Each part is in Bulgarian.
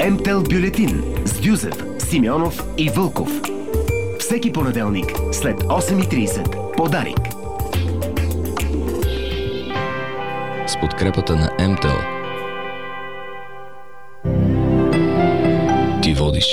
МТЕЛ бюлетин с Гюзев, Симеонов и Вълков. Всеки понеделник след 8:30. Подарик. С подкрепата на МТЕЛ. Ти водиш.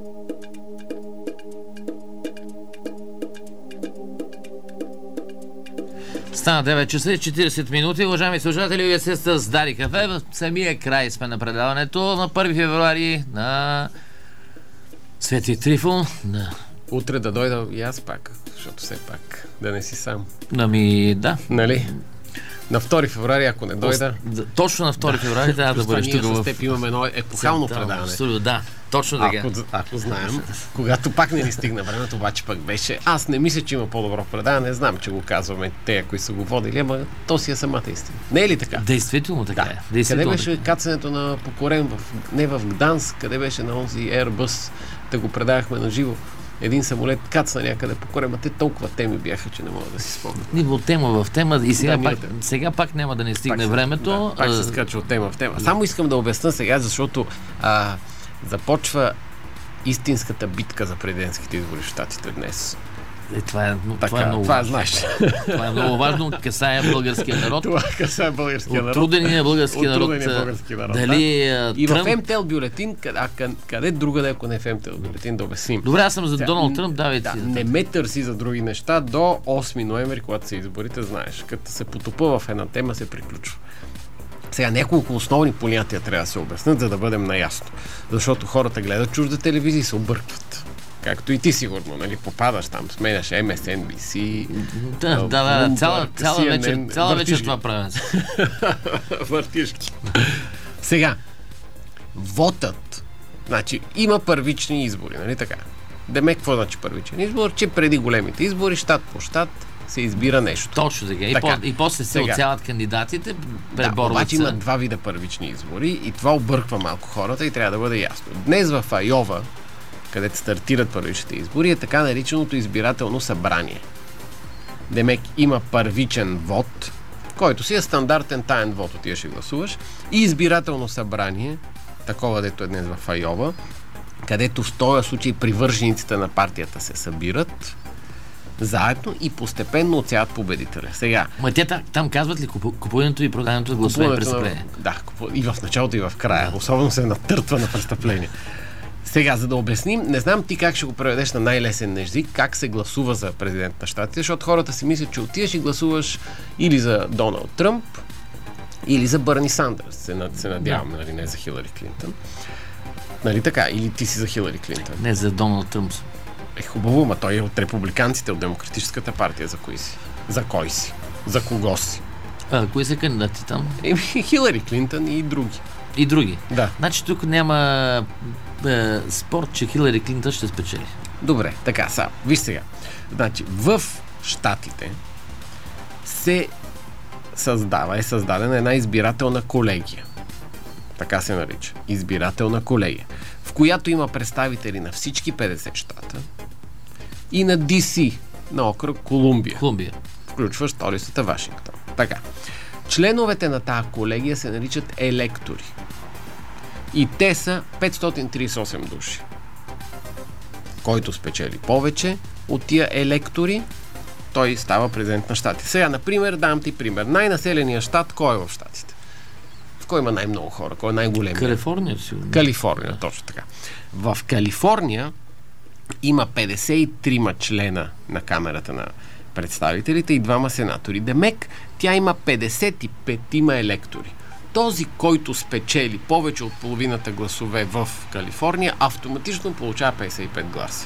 Стана 9 часа и 40 минути. Уважаеми слушатели, вие сте с Дарик кафе. В самия край сме на предаването на 1 февруари на Свети Трифон. Да. Утре да дойда и аз пак, защото все пак да не си сам. Ами, да. Нали? На 2 февруари, ако не дойда... Точно на 2 февруари трябва да бъдеш тук. Ние с теб имаме едно епохално предаване. Да, точно така. Ако знаем, когато пак не ни стигна времето, обаче пък беше... Аз не мисля, че има по-добро предаване, знам, че го казваме те, които са го водили, ама то си е самата истина. Не е ли така? Действително така е. Къде беше кацането на Покорен? Не в Гданск, къде беше на онзи Airbus, да го предавахме на живо. Един самолет кацна някъде по корема. Те толкова теми бяха, че не мога да си спомня. Ни от тема в тема и сега пак няма да не стигне времето. Пак се скача от тема в тема. Само искам да обясня сега, защото започва истинската битка за президентските избори в Щатите днес. Това е много важно. Знаеш. Това е много важно. Касае българския народ. Това касае българския народ. Отрудения български народ. Дали и в МТЕЛ бюлетин, къде другаде, ако не в МТЕЛ бюлетин, да обясним. Добре, аз съм за Доналд Тръмп, давайте. Не ме търси за други неща до 8 ноември, когато се изборите, знаеш. Като се потопа в една тема, се приключва. Сега няколко основни понятия трябва да се обяснят, за да бъдем наясно. Защото хората гледат чужда телевизия и се объркват. Както и ти сигурно, нали, попадаш там, сменяш MSNBC. Цяла вечер това правя. Въртишки. Сега, вотът, значи, има първични избори, нали така? Демек, какво значи първичен избор? Че преди големите избори, щат по щат, се избира нещо. Точно така. И после се оцелят кандидатите, преборват обаче има два вида първични избори и това обърква малко хората и трябва да бъде ясно. Днес в Айова, където стартират първичните избори, е така нареченото избирателно събрание. Демек има първичен вод, който си е стандартен таен вод, отиваш и гласуваш, и избирателно събрание, такова дето е днес в Айова, където в този случай привържениците на партията се събират заедно и постепенно оцелят победителя. Сега. Те там казват ли купуването и продаването гласове престъпление? Да, и в началото, и в края. Особено се натъртва на престъпление. Сега, за да обясним, не знам ти как ще го преведеш на най-лесен език, как се гласува за президент на щатите, защото хората си мислят, че отиваш и гласуваш или за Доналд Тръмп, или за Бърни Сандърс. Се надявам, нали, не за Хилари Клинтън. Нали така? Или ти си за Хилари Клинтън? Не, за Доналд Тръмп. Хубаво, ма той е от републиканците, от Демократическата партия. За кой си? За кой си? За кого си? Кои са кандидати там? Хилари Клинтън и други. И други? Да. Значи тук няма спорт, че Хилари Клинтън ще спечели. Добре, така са. Виж сега. Значи, в щатите е създадена една избирателна колегия. Така се нарича. Избирателна колегия. В която има представители на всички 50 щата и на DC, на окръг Колумбия. Включва столицата Вашингтон. Така. Членовете на тази колегия се наричат електори. И те са 538 души. Който спечели повече от тия електори, той става президент на щатите. Сега, например, дам ти пример. Най-населеният щат, кой е в щатите? В кой има най-много хора? Кой е най-големият? Калифорния, сигурно. Калифорния, точно така. В Калифорния има 53 члена на Камерата на представителите и 2 сенатори. Демек, тя има 55 електори. Този, който спечели повече от половината гласове в Калифорния, автоматично получава 55 гласа.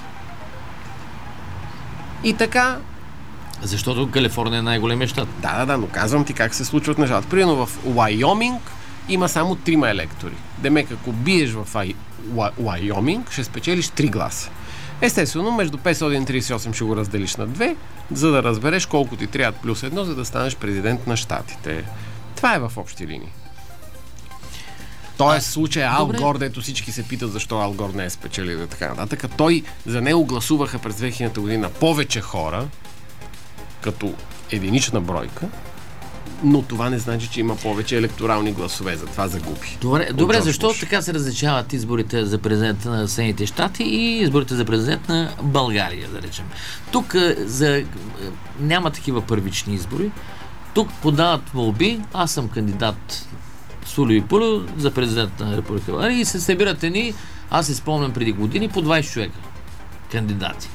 И така... Защото Калифорния е най-големия щат. Да, но казвам ти как се случват нещата. Примерно в Уайоминг има само 3 електори. Демек, ако биеш в Уайоминг, ще спечелиш 3 гласа. Естествено, между 538 ще го разделиш на 2, за да разбереш колко ти трябва плюс 1, за да станеш президент на щатите. Това е в общи линии. Тоест, случай Ал Гор, дето всички се питат защо Ал Гор не е спечелил и така нататък. Той, за него гласуваха през 2000 година повече хора, като единична бройка, но това не значи, че има повече електорални гласове. Затова загуби. Добре, защо така се различават изборите за президент на Съединените щати и изборите за президент на България, да речем? Тук няма такива първични избори. Тук подават молби, аз съм кандидат Сулю и Пулю за президент на Република България и се събират едни, аз се спомням преди години, по 20 човека кандидати.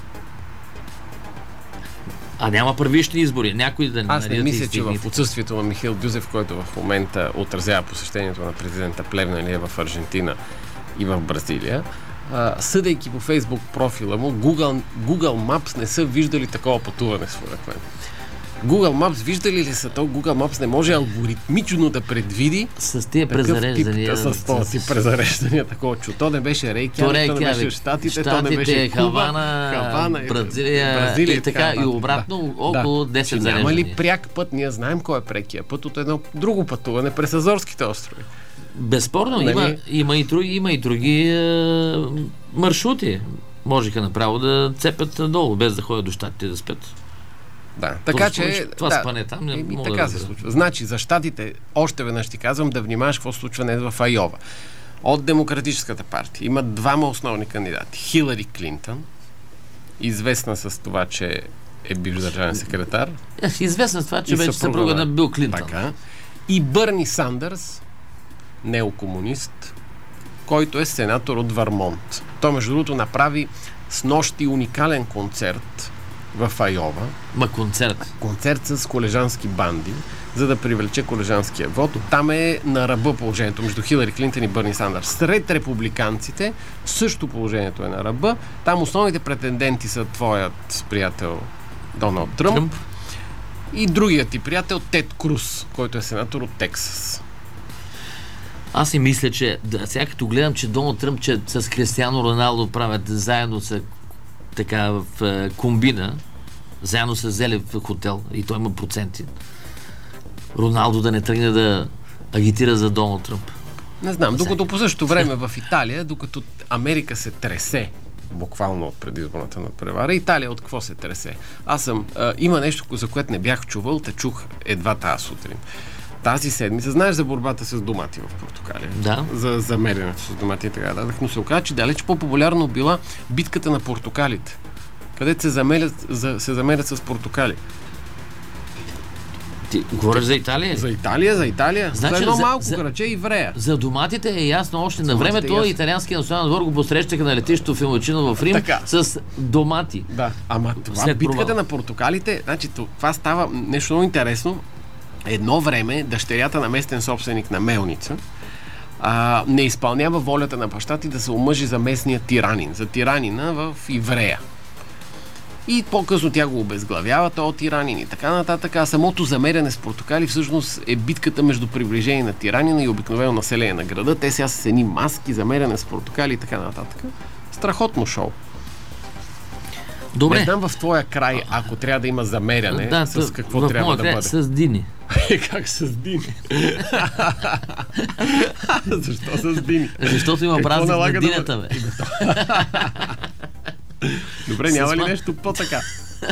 А няма първични избори. Някой да не Аз не мисля, че в отсъствието на Михаил Дюзев, който в момента отразява посещението на президента Плевнелиев в Аржентина и в Бразилия, съдейки по Фейсбук профила му, Google Maps не са виждали такова пътуване, според мен. Google Maps, виждали ли са то? Google Maps не може алгоритмично да предвиди с тия презареждания. С този презареждания, такова чу. То не беше Рейкявик, то не беше Щатите, то не беше Куба, Хавана, Бразилия и така и обратно около 10 зареждания. Няма ли пряк път? Ние знаем кой е прекия път от едно друго пътуване през Азорските острови. Безспорно, има и други маршрути. Можеха направо да цепят долу, без да ходят до Щатите да спят. Да, така че... Това спане там не мога така се случва. Значи, за Щатите, още веднъж ти казвам, да внимаваш какво се случва днес в Айова. От Демократическата партия има двама основни кандидати. Хилари Клинтън, известна с това, че е бивш държавен секретар. Известна с това, че вече съпруга на Бил Клинтън. Така. И Бърни Сандърс, неокомунист, който е сенатор от Върмонт. Той, между другото, направи снощи уникален концерт в Айова. Концерт с колежански банди, за да привлече колежанския вод. Там е на ръба положението между Хилари Клинтън и Бърни Сандърс. Сред републиканците също положението е на ръба. Там основните претенденти са твоят приятел Доналд Тръмп и другият ти приятел Тед Круз, който е сенатор от Тексас. Аз си мисля, че сега като гледам, че Доналд Тръмп, че с Кристиано Роналдо правят заедно с така в комбина, заедно с Зелев в хотел и той има проценти. Роналдо да не тръгне да агитира за Доналд Тръмп. Не знам, докато по същото време в Италия, докато Америка се тресе, буквално от предизборната надпревара, Италия от какво се тресе? Има нещо, за което не бях чувал, те чух едва тази сутрин. Тази седмица, знаеш за борбата с домати в Португалия? Да. За замерянето с домати и така нататък. Но се оказа, че далеч по-популярно била битката на портокалите, където се замерят с портокали. Ти говориш за Италия? За Италия. Значи, за едно малко граче Иврея. За доматите е ясно още на времето. Италианския национален двор го посрещаха на летището Фимичино в Рим с домати. Да, ама това битката на портокалите, значи това става нещо много интересно. Едно време дъщерята на местен собственик на мелница не изпълнява волята на баща ти да се омъжи за местния тиранин, за тиранина в Иврея. И по-късно тя го обезглавява, този тиранин и така нататък. А самото замеряне с портокали всъщност е битката между приближение на тиранина и обикновено население на града. Те сега са едни маски, замеряне с портокали и така нататък. Страхотно шоу. Добре. Не знам в твоя край, ако трябва да има замеряне, с какво трябва да бъде. С дини. Как с дини? Защо с дини? Защото има празник на динята, бе. Добре, няма ли нещо по-така?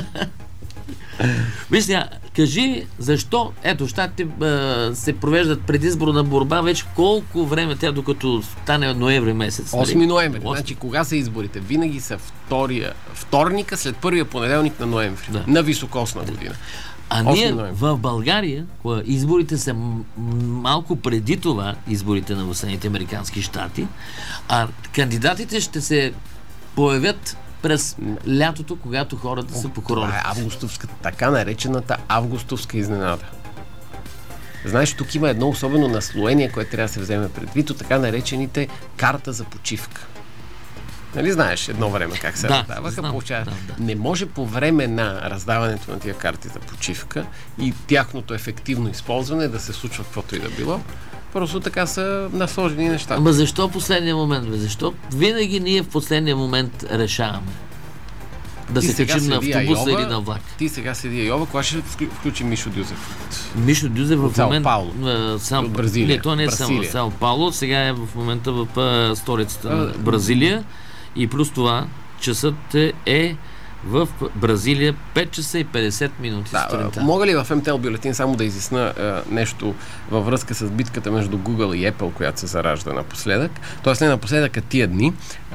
Виж сега, кажи защо, ето, щатите се провеждат предизборна борба вече колко време тя, докато стане ноември месец. 8 ноември. Значи, кога са изборите? Винаги са вторника след първия понеделник на ноември. Да. На високосна година. А ние в България, изборите са малко преди това, изборите на Съединените американски щати, а кандидатите ще се появят през лятото, когато хората са по корона. Това е августовската, така наречената августовска изненада. Знаеш, тук има едно особено наслоение, което трябва да се вземе предвид, от така наречените карта за почивка. Нали знаеш едно време как се раздаваха? Не може по време на раздаването на тия карти за почивка и тяхното ефективно използване да се случва каквото и да било. Просто така са насложени нещата. Ама защо последния момент? Защо винаги ние в последния момент решаваме да се качим на автобуса или на влак? Ти сега седи Айова, кога ще включи Мишо Дюзев? Мишо Дюзев в момента от Бразилия. Не, то не е само Сао Пауло, сега е в момента в столицата на Бразилия и плюс това часът е в Бразилия 5 часа и 50 минути сутринта. Мога ли в МТЛ бюлетин само да изясна нещо във връзка с битката между Google и Apple, която се заражда напоследък? Тоест не напоследък, а тия дни.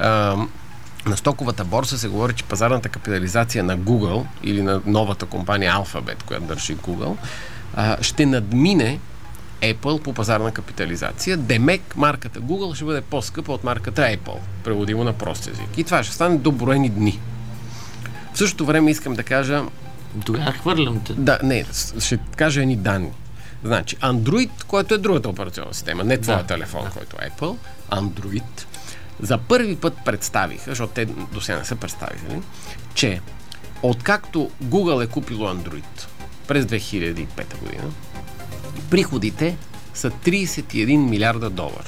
На стоковата борса се говори, че пазарната капитализация на Google или на новата компания Alphabet, която държи Google, ще надмине Apple по пазарна капитализация. Демек марката Google ще бъде по-скъпа от марката Apple. Преводимо на прост език. И това ще стане до броени дни. В същото време искам да кажа... Тогава хвърлям те. Да, не, ще кажа едни данни. Значи, Android, който е другата операционна система, не твоя телефон, който е Apple, Android, за първи път представиха, защото те до сега не са представили, че откакто Google е купило Android през 2005 година, приходите са 31 милиарда долара.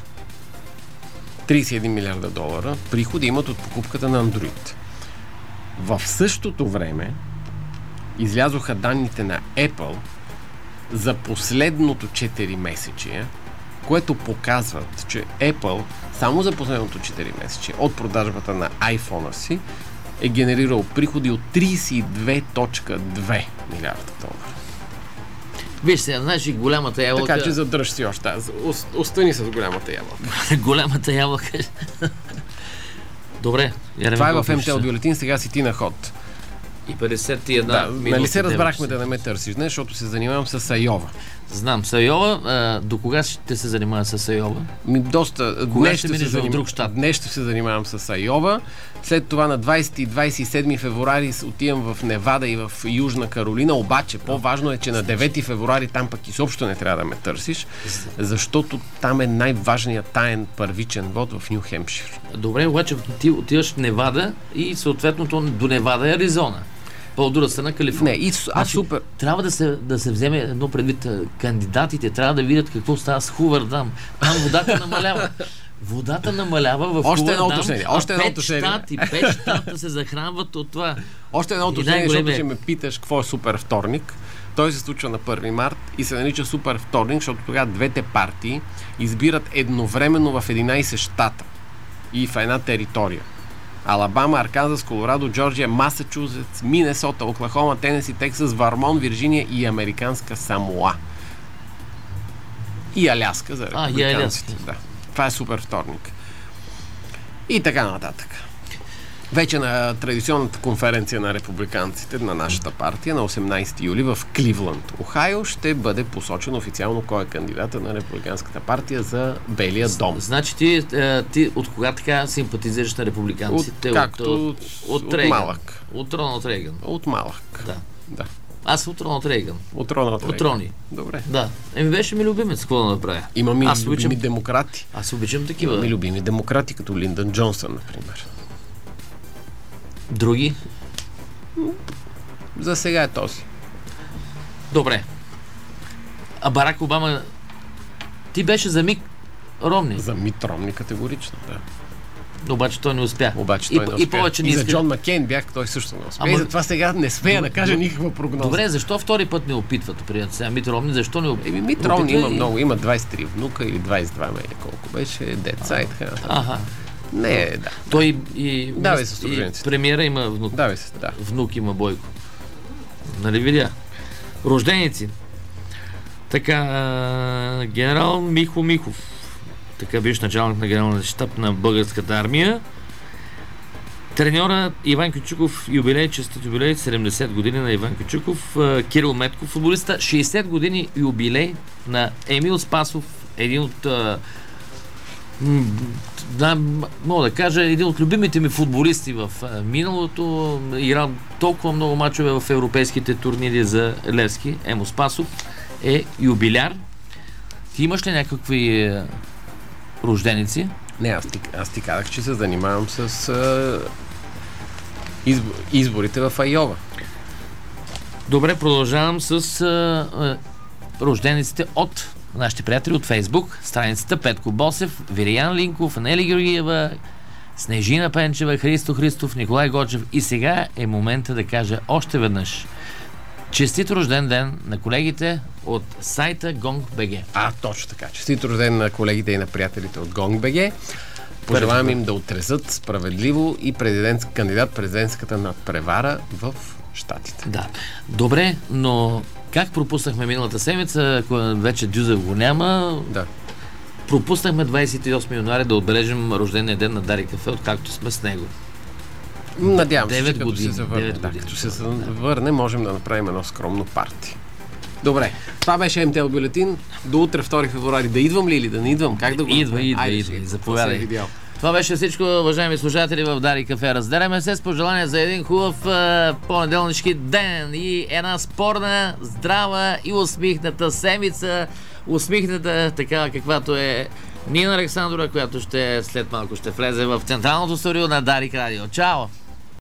31 милиарда долара приходи имат от покупката на Android. В същото време излязоха данните на Apple за последното 4 месечие, което показват, че Apple само за последното 4 месече от продажбата на iPhone-а си е генерирал приходи от 32.2 милиарда долара. Виж сега, знаеш и голямата ябълка... Така че задръж си още. Остани с голямата ябълка. Голямата ябълка. Добре. Това е в МТЛ бюлетин, сега си ти на ход. И 51 минути. Нали се разбрахме да не ме търсиш днес, защото се занимавам с Айова. Знам, с Айова. До кога ще се занимава с Айова? Доста. Кога ще минеш в друг щат? Днес ще се занимавам с Айова. След това на 20 и 27 февруари отивам в Невада и в Южна Каролина. Обаче по-важно е, че на 9 февруари там пък изобщо не трябва да ме търсиш, защото там е най-важният таен първичен вод в Ню Хемпшир. Добре, обаче ти отиваш в Невада и съответно до Невада е Аризона. По друга страна Калифорния. Супер. Трябва да се вземе едно предвид. Кандидатите трябва да видят какво става с Хувърдам. Там водата намалява. Водата намалява в Хувърдам. Още едно уточнение. 5 щата се захранват от това. Още едно уточнение, защото ще ме питаш какво е супер вторник. Той се случва на 1 март и се нарича супер вторник, защото тогава двете партии избират едновременно в 11 щата и в една територия. Алабама, Арканзас, Колорадо, Джорджия, Масачузетс, Минесота, Оклахома, Тенеси, Тексас, Вармон, Вирджиния и американска Самоа. И Аляска за републиканците. Да. Това е супер вторник. И така нататък. Вече на традиционната конференция на републиканците на нашата партия на 18 юли в Кливланд, Охайо, ще бъде посочен официално кой е кандидата на републиканската партия за Белия дом. Значи ти от кога така симпатизираш на републиканците? От малък. От Роналд Рейган. От малък. Да. Аз от Роналд Рейган. От Роналд Рейган. От Рони. Добре. Да. Беше ми любимец, какво да направя. Имам и любими демократи. Аз обичам такива. Имам и любими демократи, като Линдън Джонсън, например. Други? За сега е този. Добре. А Барак Обама... Ти беше за Мит Ромни. За Мит Ромни категорично, да. Обаче той не успя. И повече не и за Джон Маккейн бях, той също не успя. И затова сега не смея да кажа никаква прогноза. Добре, защо втори път не опитват? Сега Мит Ромни, защо не опитват? Мит Ромни има много. Има 23 внука или 22 мея, колко беше, деца и така. Аха. Не, да. Той и премиера има внук. Внук има Бойко. Нали видя? Рожденици. Така, генерал Михо Михов. Така биш началник на генералния щаб на българската армия. Треньора Иван Кючуков, юбилей, честит юбилей, 70 години на Иван Кючуков. Кирил Метков, футболиста, 60 години юбилей на Емил Спасов, един от мога да кажа, един от любимите ми футболисти в миналото. Играл толкова много мачове в европейските турнири за Левски. Емо Спасов е юбиляр. Ти имаш ли някакви рожденици? Не, аз ти казах, че се занимавам с изборите в Айова. Добре, продължавам с рождениците от нашите приятели от Фейсбук. Страницата Петко Босев, Вириан Линков, Анели Георгиева, Снежина Пенчева, Христо Христов, Николай Гочев. И сега е момента да кажа още веднъж честит рожден ден на колегите от сайта Gong.bg. Точно така. Честит рожден на колегите и на приятелите от Gong.bg. Пожелавам им да отрезат справедливо и кандидат-президентската надпревара в Щатите. Да. Добре, но как пропуснахме миналата седмица, ако вече Дюзев го няма, Да. пропуснахме 28 януари да отбележим рождения ден на Дари Кафе, откакто сме с него. Надявам се, 9 че като години, се завърне. 9 Да, години. като се върне, можем да направим едно скромно парти. Добре, това беше МТЛ бюлетин. До утре, 2 февруари. Да идвам ли или да не идвам? Как да го Идва. Айде, Заповядай. се е видял. Това беше всичко, уважаеми слушатели, в Дари Кафе. Разделяме се с пожелания за един хубав понеделнишки ден и една спорна, здрава и усмихната седмица. Усмихната, такава каквато е Нина Александрова, която след малко ще влезе в централното студио на Дарик Радио. Чао!